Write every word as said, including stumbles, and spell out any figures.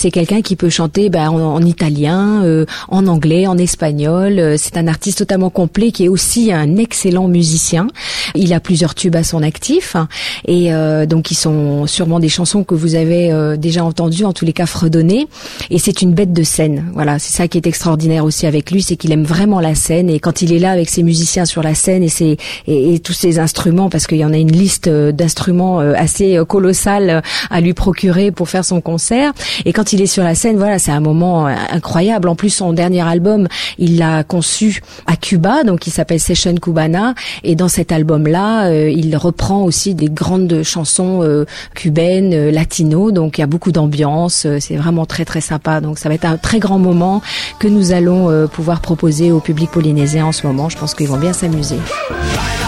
c'est quelqu'un qui peut chanter bah, en, en italien, euh, en anglais, en espagnol. C'est un artiste totalement complet qui est aussi un excellent musicien. Il a plusieurs tubes à son actif et euh, donc ils sont sûrement des chansons que vous avez euh, déjà entendues, en tous les cas fredonnées. Et c'est une bête de scène. Voilà, c'est ça qui est extraordinaire aussi avec lui, c'est qu'il aime vraiment la scène. Et quand il est là avec ses musiciens sur la scène et ses et, et tous ses instruments, parce qu'il y en a une liste d'instruments assez colossale à lui procurer pour faire son concert. Et quand il est sur la scène, voilà, c'est un moment incroyable. En plus, son dernier album, il l'a conçu à Cuba, donc il s'appelle Session Cubana. Et dans cet album-là, euh, il reprend aussi des grandes chansons euh, cubaines, euh, latino. Donc il y a beaucoup d'ambiance. Euh, c'est vraiment très très sympa. Donc ça va être un très grand moment que nous allons euh, pouvoir proposer au public polynésien en ce moment. Je pense qu'ils vont bien s'amuser.